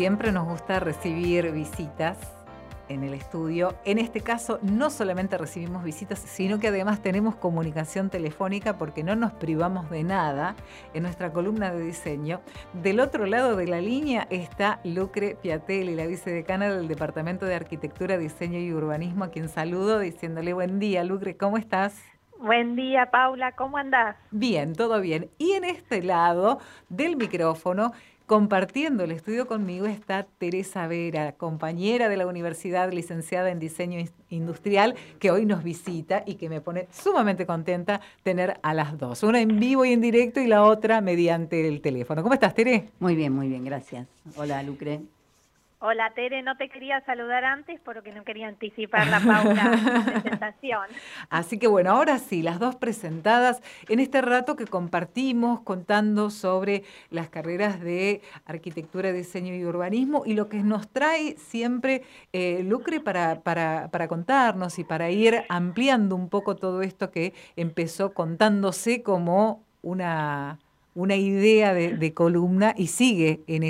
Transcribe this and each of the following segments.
siempre nos gusta recibir visitas en el estudio. En este caso, no solamente recibimos visitas, sino que además tenemos comunicación telefónica porque no nos privamos de nada en nuestra columna de diseño. Del otro lado de la línea está Lucre Piatelli, la vicedecana del Departamento de Arquitectura, Diseño y Urbanismo, a quien saludo diciéndole buen día. Lucre, ¿cómo estás? Buen día, Paula, ¿cómo andás? Bien, todo bien. Y en este lado del micrófono, compartiendo el estudio conmigo, está Teresa Vera, compañera de la universidad, licenciada en Diseño Industrial, que hoy nos visita y que me pone sumamente contenta tener a las dos. Una en vivo y en directo y la otra mediante el teléfono. ¿Cómo estás, Tere? Muy bien, gracias. Hola, Lucre. Hola, Tere, no te quería saludar antes porque no quería anticipar la Paula presentación. Así que bueno, ahora sí, las dos presentadas en este rato que compartimos contando sobre las carreras de arquitectura, diseño y urbanismo y lo que nos trae siempre Lucre para contarnos y para ir ampliando un poco todo esto que empezó contándose como una idea de columna y sigue en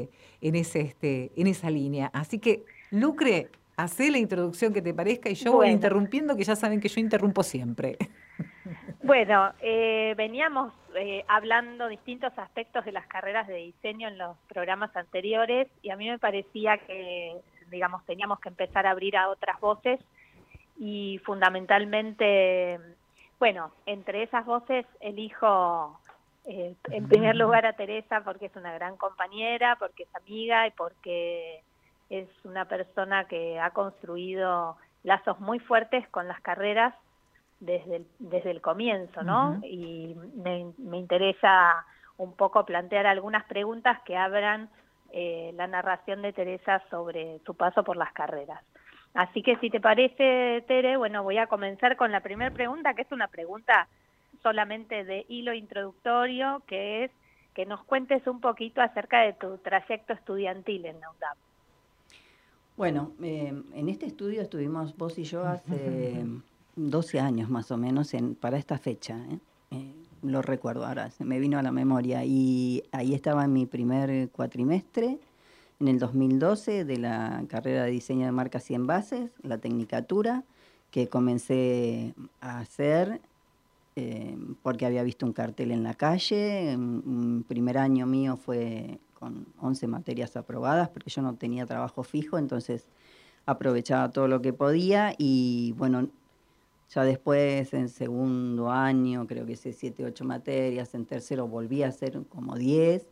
esa línea. Así que, Lucre, hacé la introducción que te parezca y yo voy Bueno, interrumpiendo, que ya saben que yo interrumpo siempre. bueno, veníamos hablando distintos aspectos de las carreras de diseño en los programas anteriores y a mí me parecía que, digamos, teníamos que empezar a abrir a otras voces y fundamentalmente, bueno, entre esas voces elijo en primer lugar a Teresa porque es una gran compañera, porque es amiga y porque es una persona que ha construido lazos muy fuertes con las carreras desde el comienzo, ¿no? Uh-huh. Y me interesa un poco plantear algunas preguntas que abran la narración de Teresa sobre su paso por las carreras. Así que si te parece, Tere, bueno, voy a comenzar con la primera pregunta, que es una pregunta solamente de hilo introductorio, que es que nos cuentes un poquito acerca de tu trayecto estudiantil en la UNDAP. Bueno, en este estudio estuvimos vos y yo hace 12 años más o menos para esta fecha. Lo recuerdo ahora, se me vino a la memoria. Y ahí estaba en mi primer cuatrimestre, en el 2012, de la carrera de diseño de marcas y envases, la tecnicatura, que comencé a hacer porque había visto un cartel en la calle. Un primer año mío fue con 11 materias aprobadas, porque yo no tenía trabajo fijo, entonces aprovechaba todo lo que podía y bueno, ya después en segundo año creo que hice 7, 8 materias, en tercero volví a hacer como 10.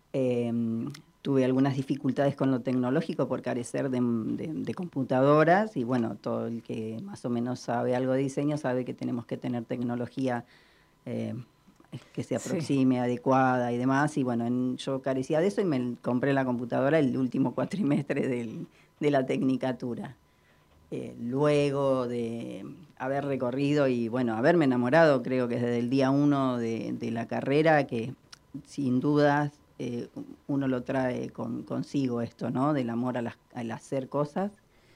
Tuve algunas dificultades con lo tecnológico por carecer de computadoras y bueno, todo el que más o menos sabe algo de diseño sabe que tenemos que tener tecnología que se aproxime, sí, adecuada y demás. Y bueno, yo carecía de eso y me compré la computadora el último cuatrimestre de la tecnicatura. Luego de haber recorrido y bueno, haberme enamorado, creo que desde el día 1 de la carrera, que sin dudas uno lo trae consigo esto, ¿no? Del amor al hacer cosas,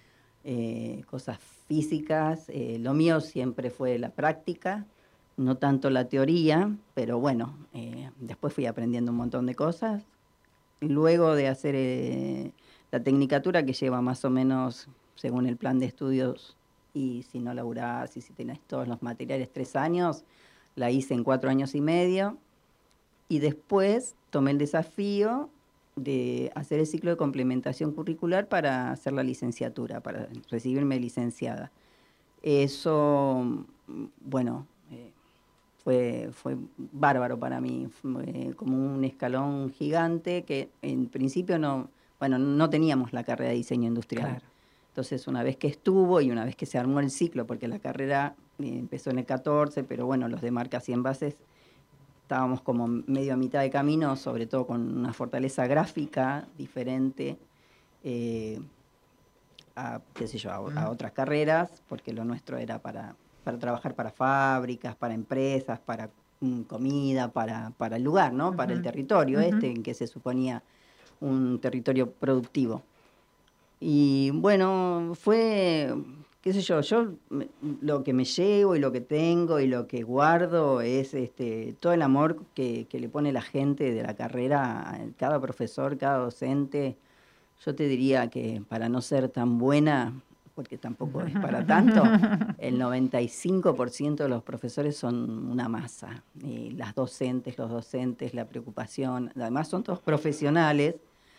cosas físicas. Lo mío siempre fue la práctica, no tanto la teoría, pero bueno, después fui aprendiendo un montón de cosas. Luego de hacer la tecnicatura, que lleva más o menos, según el plan de estudios, y si no laburás y si tenés todos los materiales, 3 años, la hice en 4 años y medio. Y después tomé el desafío de hacer el ciclo de complementación curricular para hacer la licenciatura, para recibirme licenciada. Eso, bueno, fue bárbaro para mí, fue como un escalón gigante que en principio no teníamos la carrera de diseño industrial. Claro. Entonces, una vez que estuvo y una vez que se armó el ciclo, porque la carrera empezó en el 14, pero bueno, los de marcas y envases estábamos como medio a mitad de camino, sobre todo con una fortaleza gráfica diferente a otras carreras, porque lo nuestro era para trabajar para fábricas, para empresas, para comida, para el lugar, ¿no? Uh-huh. Para el territorio en que se suponía un territorio productivo. Y bueno, fue, qué sé yo, lo que me llevo y lo que tengo y lo que guardo es todo el amor que le pone la gente de la carrera, cada profesor, cada docente, Yo te diría que para no ser tan buena, porque tampoco es para tanto, el 95% de los profesores son una masa. Las docentes, los docentes, la preocupación, además son todos profesionales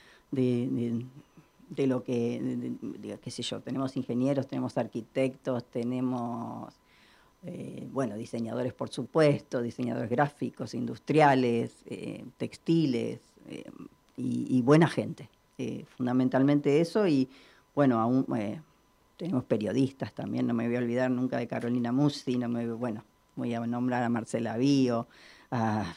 de lo que, qué sé yo, tenemos ingenieros, tenemos arquitectos, tenemos, bueno, diseñadores por supuesto, diseñadores gráficos, industriales, textiles, y buena gente. Fundamentalmente eso, y bueno, aún tenemos periodistas también, no me voy a olvidar nunca de Carolina Musi, bueno, voy a nombrar a Marcela Bío, a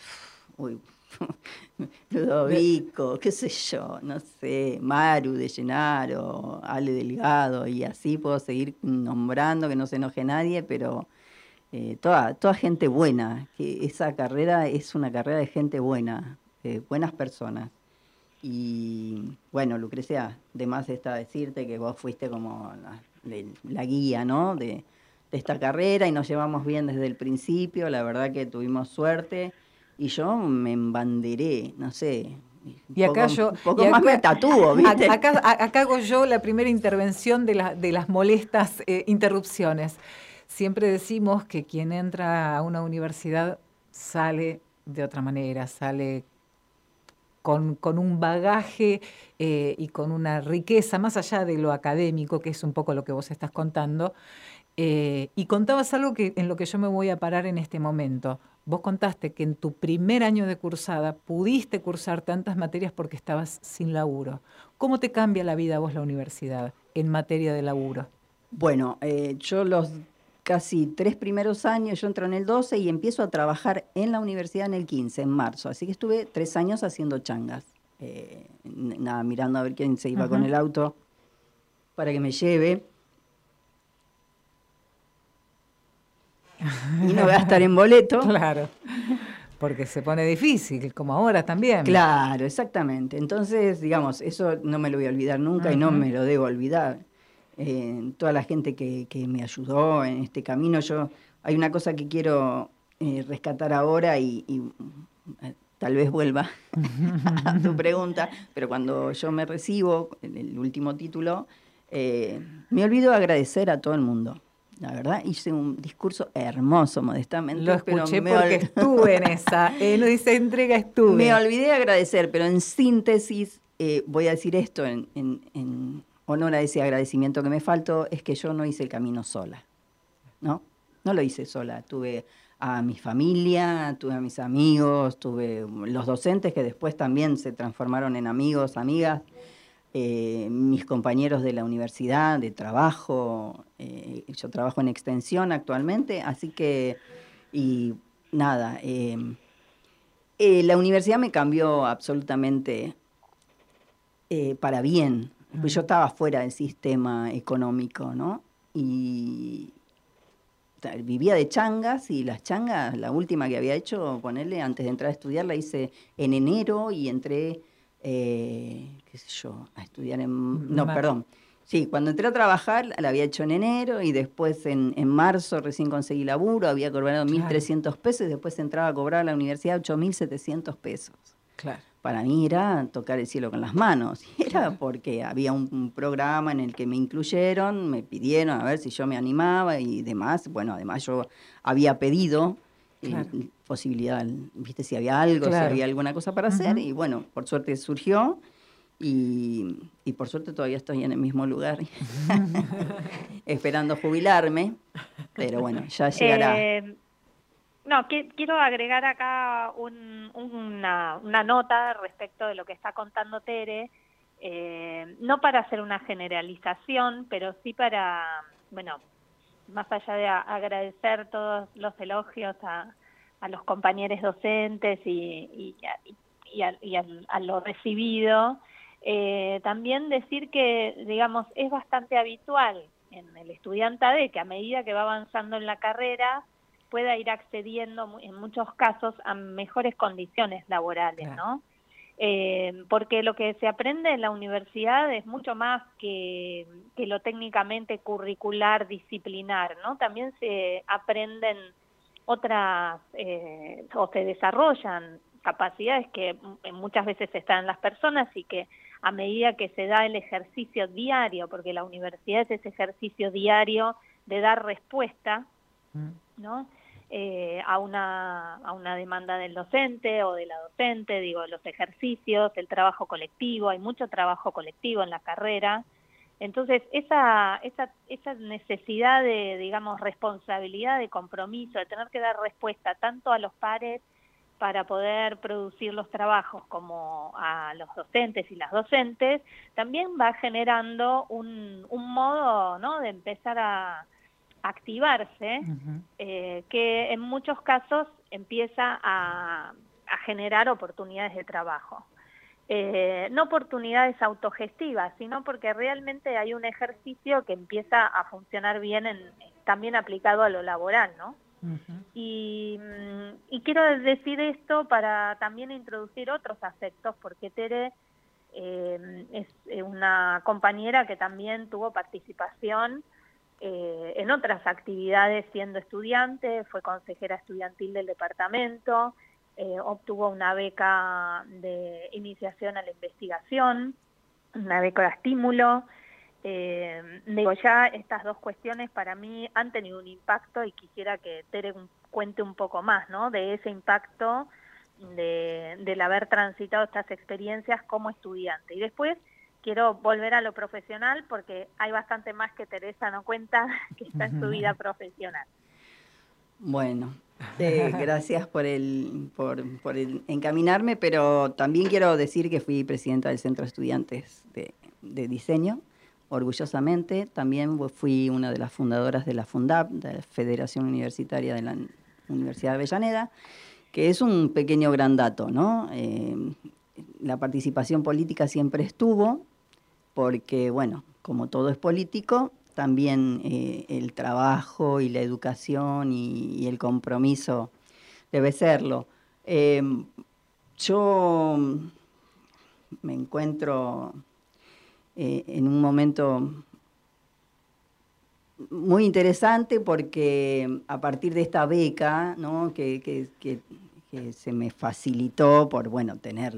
Ludovico, qué sé yo, no sé, Maru de Llenaro, Ale Delgado, y así puedo seguir nombrando, que no se enoje nadie, pero toda gente buena, que esa carrera es una carrera de gente buena, buenas personas. Y bueno, Lucrecia, de más está decirte que vos fuiste como la guía, ¿no? de esta carrera, y nos llevamos bien desde el principio, la verdad que tuvimos suerte, y yo me embanderé, no sé, Y acá yo, un poco más me tatúo, ¿viste? Acá hago yo la primera intervención de las molestas interrupciones. Siempre decimos que quien entra a una universidad sale de otra manera, sale con un bagaje y con una riqueza, más allá de lo académico, que es un poco lo que vos estás contando. Y contabas algo en lo que yo me voy a parar en este momento. Vos contaste que en tu primer año de cursada pudiste cursar tantas materias porque estabas sin laburo. ¿Cómo te cambia la vida a vos la universidad en materia de laburo? Bueno, yo los casi 3 primeros años, yo entro en el 12 y empiezo a trabajar en la universidad en el 15, en marzo. Así que estuve 3 años haciendo changas. Nada, mirando a ver quién se iba con el auto para que me lleve. Y no gastar en boleto. Claro, porque se pone difícil, como ahora también. Claro, exactamente. Entonces, digamos, eso no me lo voy a olvidar nunca y no me lo debo olvidar. Toda la gente que me ayudó en este camino, hay una cosa que quiero rescatar ahora y tal vez vuelva a tu pregunta, pero cuando yo me recibo en el último título, me olvido de agradecer a todo el mundo. La verdad, hice un discurso hermoso, modestamente. Lo escuché porque estuve en esa, no dice entrega, estuve. Me olvidé de agradecer, pero en síntesis voy a decir esto en honor a ese agradecimiento que me faltó, es que yo no hice el camino sola, ¿no? No lo hice sola, tuve a mi familia, tuve a mis amigos, tuve los docentes que después también se transformaron en amigos, amigas, mis compañeros de la universidad, de trabajo, yo trabajo en extensión actualmente, así que, y nada, la universidad me cambió absolutamente para bien, pues yo estaba fuera del sistema económico, ¿no? Y vivía de changas, y las changas, la última que había hecho, ponerle antes de entrar a estudiar, la hice en enero y entré, qué sé yo, a estudiar perdón. Sí, cuando entré a trabajar la había hecho en enero y después en marzo recién conseguí laburo, había cobrado 1.300 pesos y después entraba a cobrar a la universidad 8.700 pesos. Claro. Para mí era tocar el cielo con las manos. Era porque había un programa en el que me incluyeron, me pidieron a ver si yo me animaba y demás. Bueno, además yo había pedido posibilidad, viste, si había algo, si había alguna cosa para hacer. Y bueno, por suerte surgió. Y por suerte todavía estoy en el mismo lugar, esperando jubilarme. Pero bueno, ya llegará. No, quiero agregar acá una nota respecto de lo que está contando Tere, no para hacer una generalización, pero sí para, bueno, más allá de agradecer todos los elogios a los compañeros docentes y a lo recibido, también decir que, digamos, es bastante habitual en el estudiante AD que a medida que va avanzando en la carrera pueda ir accediendo en muchos casos a mejores condiciones laborales, ¿no? Porque lo que se aprende en la universidad es mucho más que lo técnicamente curricular, disciplinar, ¿no? También se aprenden otras, o se desarrollan capacidades que muchas veces están en las personas y que a medida que se da el ejercicio diario, porque la universidad es ese ejercicio diario de dar respuesta, ¿no? A una demanda del docente o de la docente, digo, los ejercicios, el trabajo colectivo, hay mucho trabajo colectivo en la carrera. Entonces, esa necesidad de, digamos, responsabilidad, de compromiso, de tener que dar respuesta tanto a los pares para poder producir los trabajos como a los docentes y las docentes, también va generando un modo, ¿no?, de empezar a activarse, que en muchos casos empieza a generar oportunidades de trabajo. No oportunidades autogestivas, sino porque realmente hay un ejercicio que empieza a funcionar bien también aplicado a lo laboral, ¿no? Y quiero decir esto para también introducir otros aspectos, porque Tere es una compañera que también tuvo participación en otras actividades siendo estudiante, fue consejera estudiantil del departamento, obtuvo una beca de iniciación a la investigación, una beca de estímulo. Digo, ya estas dos cuestiones para mí han tenido un impacto y quisiera que Tere cuente un poco más, ¿no?, de ese impacto del haber transitado estas experiencias como estudiante. Y después quiero volver a lo profesional porque hay bastante más que Teresa no cuenta que está en su vida profesional. Bueno, gracias por el encaminarme, pero también quiero decir que fui presidenta del Centro de Estudiantes de Diseño, orgullosamente. También fui una de las fundadoras de la FUNDAP, de la Federación Universitaria de la Universidad de Avellaneda, que es un pequeño gran dato, ¿no? La participación política siempre estuvo, porque, bueno, como todo es político, también el trabajo y la educación y el compromiso debe serlo. Yo me encuentro en un momento muy interesante porque a partir de esta beca, ¿no?, que se me facilitó por, bueno, tener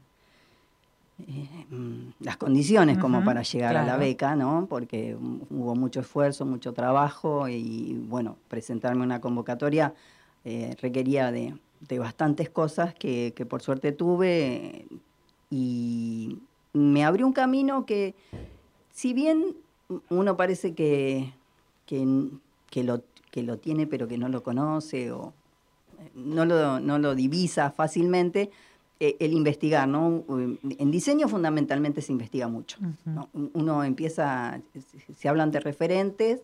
las condiciones como para llegar a la beca, ¿no?, porque hubo mucho esfuerzo, mucho trabajo y, bueno, presentarme una convocatoria requería de bastantes cosas que por suerte tuve, y me abrió un camino que, si bien uno parece que lo tiene pero que no lo conoce o no lo divisa fácilmente, el investigar, ¿no? En diseño fundamentalmente se investiga mucho, ¿no? Uno empieza, se hablan de referentes,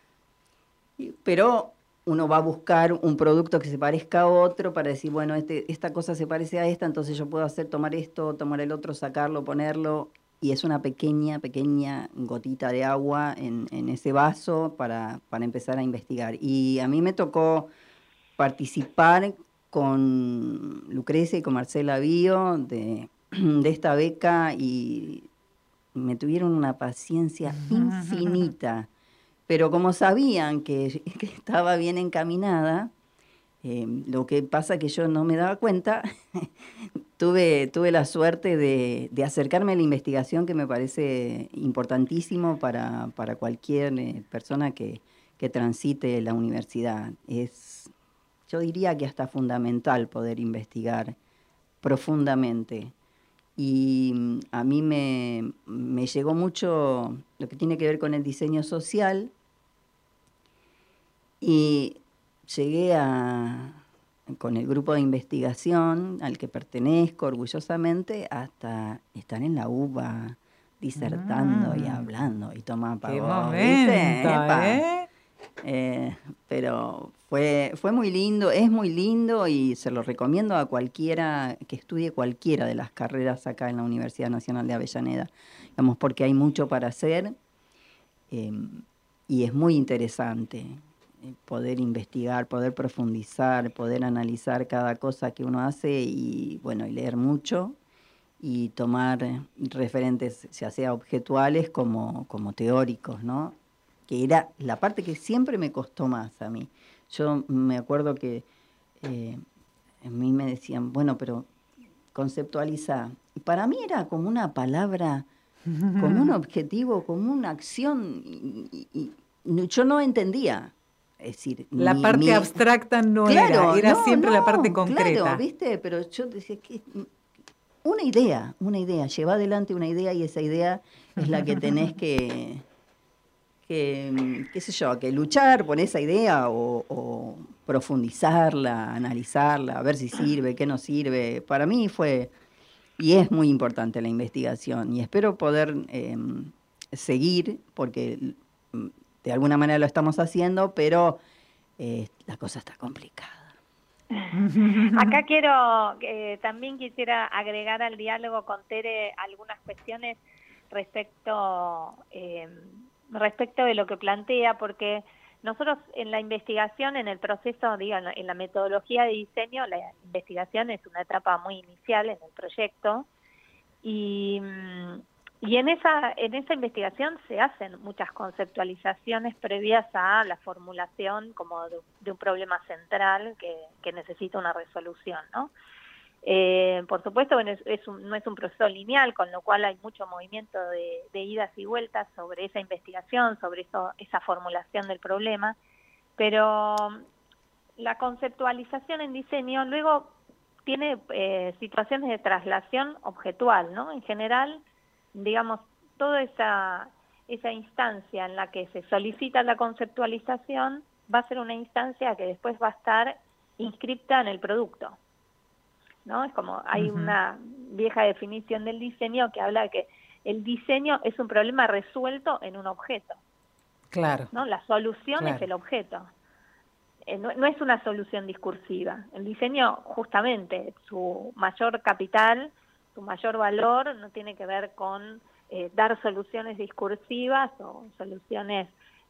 pero uno va a buscar un producto que se parezca a otro para decir, bueno, esta cosa se parece a esta, entonces yo puedo tomar esto, tomar el otro, sacarlo, ponerlo, y es una pequeña gotita de agua en ese vaso para empezar a investigar. Y a mí me tocó participar con Lucrecia y con Marcela Bío de esta beca, y me tuvieron una paciencia infinita, pero como sabían que estaba bien encaminada, lo que pasa que yo no me daba cuenta, tuve la suerte de acercarme a la investigación, que me parece importantísimo para cualquier persona que transite la universidad. Yo diría que hasta fundamental poder investigar profundamente. Y a mí me llegó mucho lo que tiene que ver con el diseño social, y llegué con el grupo de investigación al que pertenezco orgullosamente, hasta estar en la UBA disertando y hablando, y toma para ¡Qué vos, momento, pero fue muy lindo, es muy lindo, y se lo recomiendo a cualquiera que estudie cualquiera de las carreras acá en la Universidad Nacional de Avellaneda, digamos, porque hay mucho para hacer, y es muy interesante poder investigar, poder profundizar, poder analizar cada cosa que uno hace, y bueno, y leer mucho y tomar referentes, ya sea objetuales como teóricos, ¿no? Que era la parte que siempre me costó más a mí. Yo me acuerdo que a mí me decían, bueno, pero conceptualizar. Y para mí era como una palabra, como un objetivo, como una acción, y yo no entendía. Es decir, la parte abstracta no claro, era siempre la parte concreta. Claro, ¿viste? Pero yo decía que una idea, lleva adelante una idea y esa idea es la que tenés que qué sé yo, que luchar por esa idea o profundizarla, analizarla, a ver si sirve, qué no sirve. Para mí fue, y es muy importante la investigación, y espero poder seguir, porque de alguna manera lo estamos haciendo, pero la cosa está complicada. Acá también quisiera agregar al diálogo con Tere algunas cuestiones respecto de lo que plantea, porque nosotros en la investigación, en el proceso, en la metodología de diseño, la investigación es una etapa muy inicial en el proyecto, y en esa investigación se hacen muchas conceptualizaciones previas a la formulación como de un problema central que necesita una resolución, ¿no? Por supuesto, no es un proceso lineal, con lo cual hay mucho movimiento de idas y vueltas sobre esa investigación, sobre esa formulación del problema, pero la conceptualización en diseño luego tiene situaciones de traslación objetual, ¿no? En general, digamos, toda esa instancia en la que se solicita la conceptualización va a ser una instancia que después va a estar inscripta en el producto, ¿no? Es como hay una vieja definición del diseño que habla de que el diseño es un problema resuelto en un objeto. Claro. ¿No? La solución es el objeto. No es una solución discursiva. El diseño, justamente, su mayor capital, su mayor valor, no tiene que ver con dar soluciones discursivas o soluciones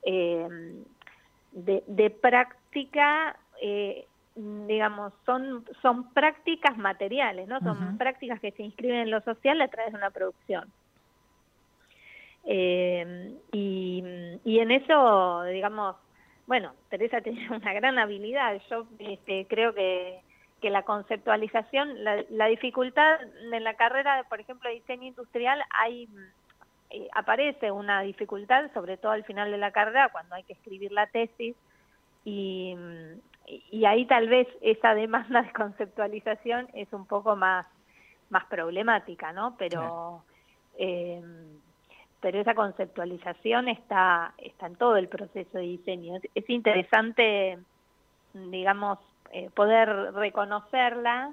de práctica, digamos, son prácticas materiales, ¿no? Son prácticas que se inscriben en lo social a través de una producción. Y en eso, digamos, bueno, Teresa tenía una gran habilidad. Yo creo que la conceptualización, la dificultad en la carrera, por ejemplo, de diseño industrial, aparece una dificultad, sobre todo al final de la carrera, cuando hay que escribir la tesis, y ahí tal vez esa demanda de conceptualización es un poco más problemática, ¿no? Pero pero esa conceptualización está en todo el proceso de diseño. Es interesante, digamos, poder reconocerla,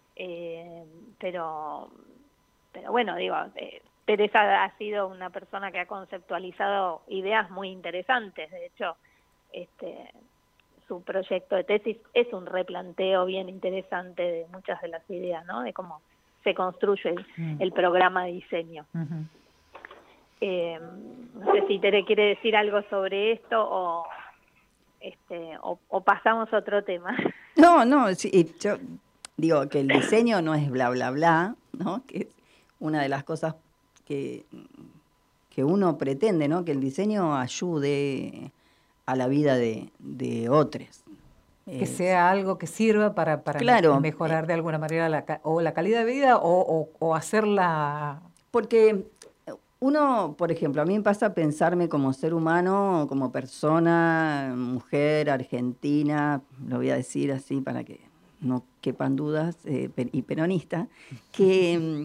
pero bueno, digo, Teresa ha sido una persona que ha conceptualizado ideas muy interesantes. De hecho, su proyecto de tesis es un replanteo bien interesante de muchas de las ideas, ¿no? De cómo se construye el programa de diseño. No sé si Tere quiere decir algo sobre esto o pasamos a otro tema. No, sí, yo digo que el diseño no es bla, bla, bla, ¿no? Que es una de las cosas que uno pretende, ¿no? Que el diseño ayude a la vida de otros. Que sea algo que sirva para claro, mejorar de alguna manera la calidad de vida o hacerla... Porque uno, por ejemplo, a mí me pasa pensarme como ser humano, como persona, mujer, argentina, lo voy a decir así para que no quepan dudas, y peronista, que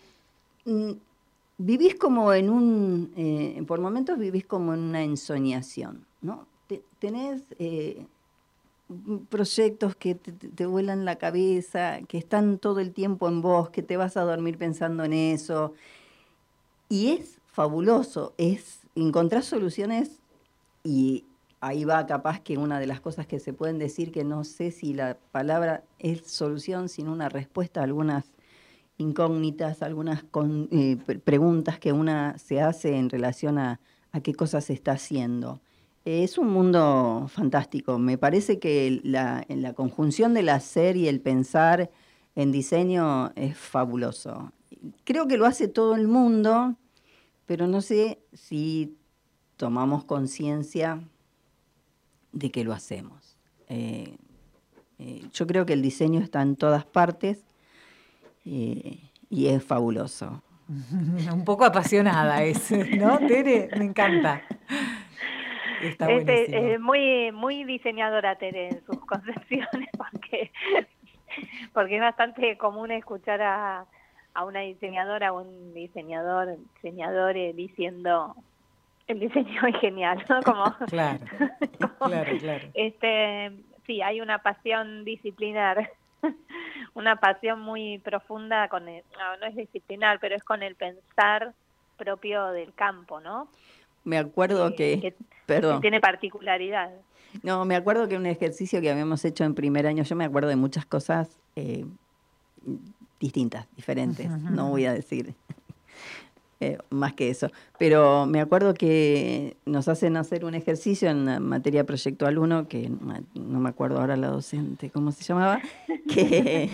vivís como por momentos vivís como en una ensoñación, ¿no? Tenés proyectos que te vuelan la cabeza, que están todo el tiempo en vos, que te vas a dormir pensando en eso. Y es fabuloso, encontrar soluciones, y ahí va capaz que una de las cosas que se pueden decir, que no sé si la palabra es solución, sino una respuesta a algunas incógnitas, algunas preguntas que una se hace en relación a qué cosas se está haciendo. Es un mundo fantástico. Me parece que en la conjunción del hacer y el pensar en diseño es fabuloso. Creo que lo hace todo el mundo, pero no sé si tomamos conciencia de que lo hacemos. Yo creo que el diseño está en todas partes y es fabuloso. Un poco apasionada es, ¿no, Tere? Me encanta. Está buenísimo. Muy, muy diseñadora Tere en sus concepciones, porque es bastante común escuchar a una diseñadora o un diseñador diciendo el diseño es genial, ¿no? Claro, claro. Sí, hay una pasión disciplinar, una pasión muy profunda no es disciplinar, pero es con el pensar propio del campo, ¿no? Me acuerdo que perdón. tiene particularidad. No, me acuerdo que un ejercicio que habíamos hecho en primer año, yo me acuerdo de muchas cosas distintas, diferentes, no voy a decir más que eso, pero me acuerdo que nos hacen hacer un ejercicio en la materia proyectual 1, que no me acuerdo ahora la docente, ¿cómo se llamaba? Que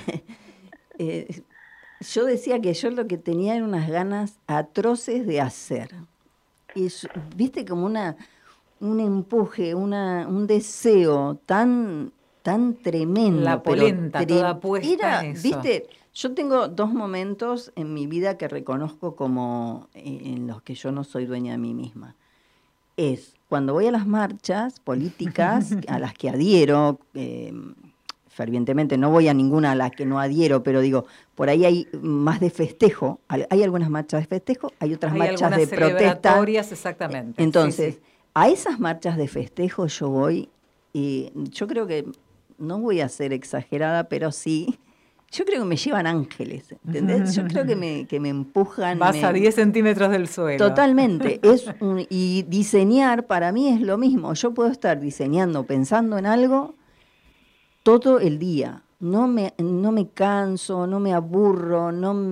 yo decía que yo lo que tenía eran unas ganas atroces de hacer. Y viste como un empuje, un deseo tan tremendo. La polenta toda puesta en eso. Viste, yo tengo 2 momentos en mi vida que reconozco como en los que yo no soy dueña de mí misma. Es cuando voy a las marchas políticas a las que adhiero fervientemente, no voy a ninguna a la que no adhiero, pero digo, por ahí hay más de festejo, hay algunas marchas de festejo, hay otras marchas de protesta. Exactamente. Entonces, a esas marchas de festejo yo voy, y yo creo que, no voy a ser exagerada, pero sí, yo creo que me llevan ángeles, ¿entendés? Yo creo que me empujan. Vas a 10 centímetros del suelo. Totalmente. Y diseñar para mí es lo mismo. Yo puedo estar diseñando, pensando en algo todo el día. No me canso, no me aburro,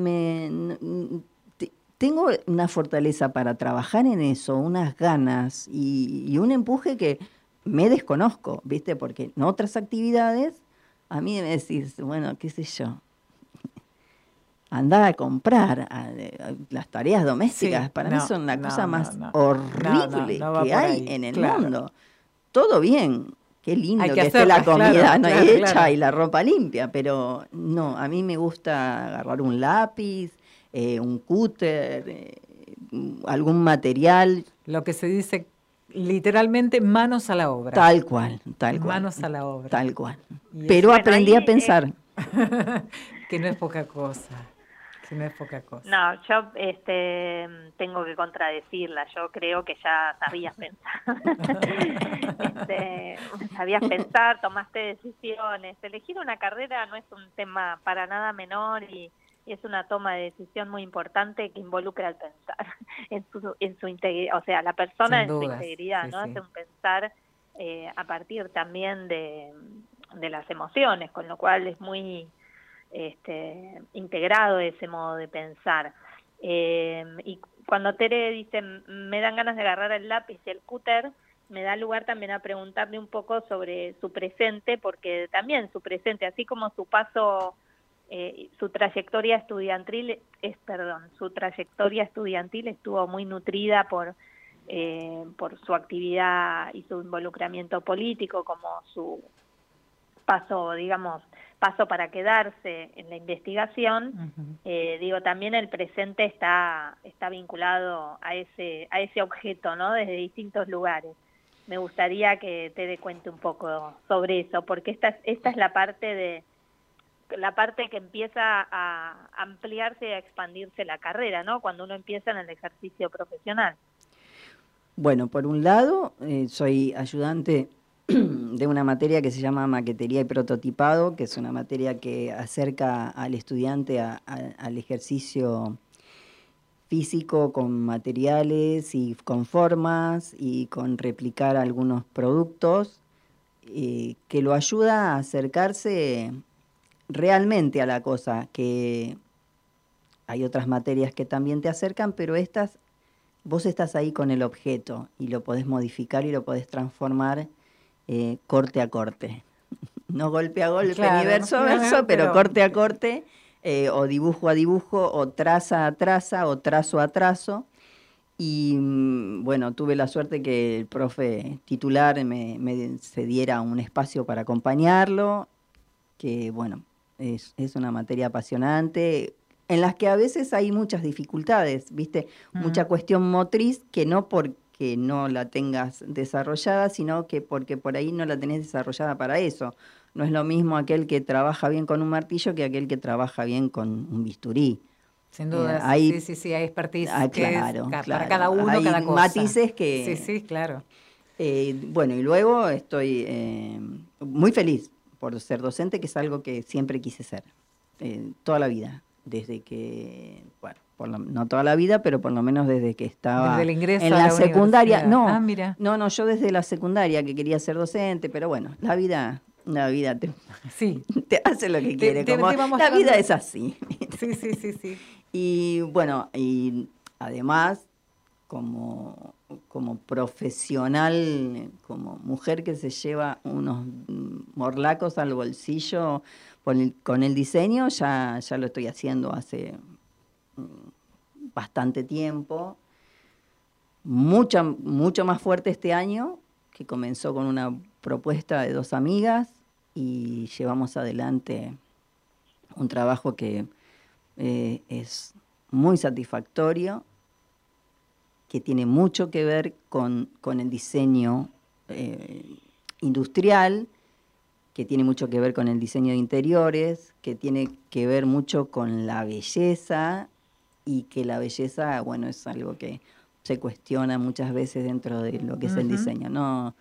tengo una fortaleza para trabajar en eso, unas ganas y un empuje que me desconozco, ¿viste? Porque en otras actividades a mí me decís, bueno, qué sé yo, andar a comprar las tareas domésticas, para mí son la cosa más horrible que hay en el mundo. Todo bien, qué lindo que esté la comida hecha y la ropa limpia, pero no, a mí me gusta agarrar un lápiz, un cúter, algún material. Lo que se dice literalmente manos a la obra. Tal cual. Manos a la obra. Tal cual. Pero aprendí a pensar. Que no es poca cosa. No es poca cosa. No, yo tengo que contradecirla. Yo creo que ya sabías pensar. Sabías pensar, tomaste decisiones. Elegir una carrera no es un tema para nada menor y es una toma de decisión muy importante que involucra el pensar en su integridad, o sea, la persona en su integridad, ¿no? Es un pensar a partir también de las emociones, con lo cual es muy integrado ese modo de pensar. Y cuando Tere dice, me dan ganas de agarrar el lápiz y el cúter, me da lugar también a preguntarle un poco sobre su presente, porque también su presente, así como su paso, su trayectoria estudiantil estuvo muy nutrida por su actividad y su involucramiento político, como su paso para quedarse en la investigación. También el presente está vinculado a ese objeto, ¿no? Desde distintos lugares. Me gustaría que te cuente un poco sobre eso, porque esta es la parte que empieza a ampliarse y a expandirse la carrera, ¿no? Cuando uno empieza en el ejercicio profesional. Bueno, por un lado, soy ayudante de una materia que se llama maquetería y prototipado, que es una materia que acerca al estudiante al ejercicio físico con materiales y con formas y con replicar algunos productos, que lo ayuda a acercarse realmente a la cosa, que hay otras materias que también te acercan, pero vos estás ahí con el objeto y lo podés modificar y lo podés transformar corte a corte. No golpe a golpe, ni verso a verso, pero corte a corte, o dibujo a dibujo, o traza a traza, o trazo a trazo. Y bueno, tuve la suerte que el profe titular me cediera un espacio para acompañarlo, que bueno, es una materia apasionante, en las que a veces hay muchas dificultades, ¿viste? Mucha cuestión motriz que no porque no la tengas desarrollada, sino que porque por ahí no la tenés desarrollada para eso. No es lo mismo aquel que trabaja bien con un martillo que aquel que trabaja bien con un bisturí. Sin duda, Hay, sí, hay expertise claro, para cada uno, hay cada cosa. matices que... Sí, claro. Bueno, y luego estoy muy feliz por ser docente, que es algo que siempre quise ser, toda la vida. Desde que, bueno, no toda la vida, pero por lo menos desde que estaba desde el ingreso en a la secundaria. Universidad. Mira. No, yo desde la secundaria que quería ser docente, pero bueno, la vida te hace lo que quiere. La vida es así. Sí. Y bueno, y además, como profesional, como mujer que se lleva unos morlacos al bolsillo con el diseño, ya lo estoy haciendo hace bastante tiempo. Mucho más fuerte este año, que comenzó con una propuesta de 2 amigas y llevamos adelante un trabajo que es muy satisfactorio, que tiene mucho que ver con el diseño industrial, que tiene mucho que ver con el diseño de interiores, que tiene que ver mucho con la belleza, y que la belleza, bueno, es algo que se cuestiona muchas veces dentro de lo que es el diseño. No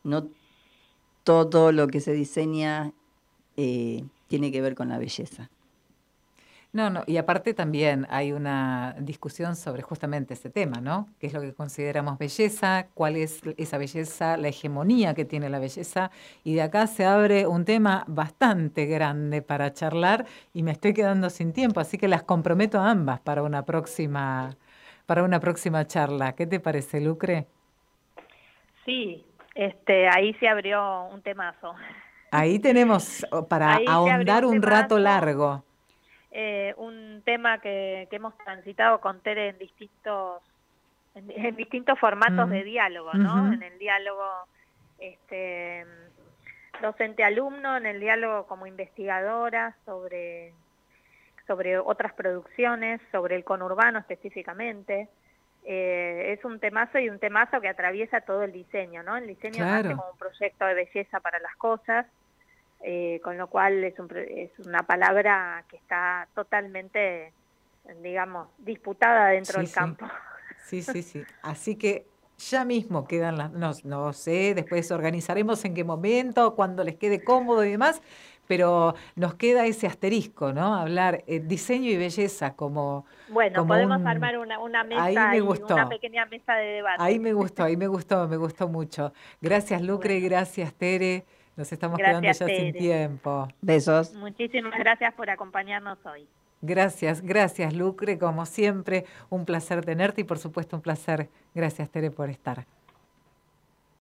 todo lo que se diseña tiene que ver con la belleza. No, y aparte también hay una discusión sobre justamente ese tema, ¿no? ¿Qué es lo que consideramos belleza? ¿Cuál es esa belleza, la hegemonía que tiene la belleza? Y de acá se abre un tema bastante grande para charlar y me estoy quedando sin tiempo, así que las comprometo a ambas para una próxima charla. ¿Qué te parece, Lucre? Sí, ahí se abrió un temazo. Ahí tenemos para ahondar un rato largo. Un tema que hemos transitado con Tere en distintos formatos de diálogo, ¿no? En el diálogo docente-alumno, en el diálogo como investigadora sobre otras producciones, sobre el conurbano específicamente. Es un temazo que atraviesa todo el diseño, ¿no? El diseño nace como un proyecto de belleza para las cosas, con lo cual es una palabra que está totalmente, digamos, disputada dentro del campo. Sí. Así que ya mismo quedan no sé, después organizaremos en qué momento, cuando les quede cómodo y demás, pero nos queda ese asterisco, ¿no? Hablar diseño y belleza como... Bueno, podemos armar una mesa y una pequeña mesa de debate. Ahí me gustó mucho. Gracias, Lucre, y gracias, Tere. Nos estamos quedando ya sin tiempo. Besos. Muchísimas gracias por acompañarnos hoy. Gracias, Lucre, como siempre, un placer tenerte y por supuesto un placer. Gracias, Tere, por estar.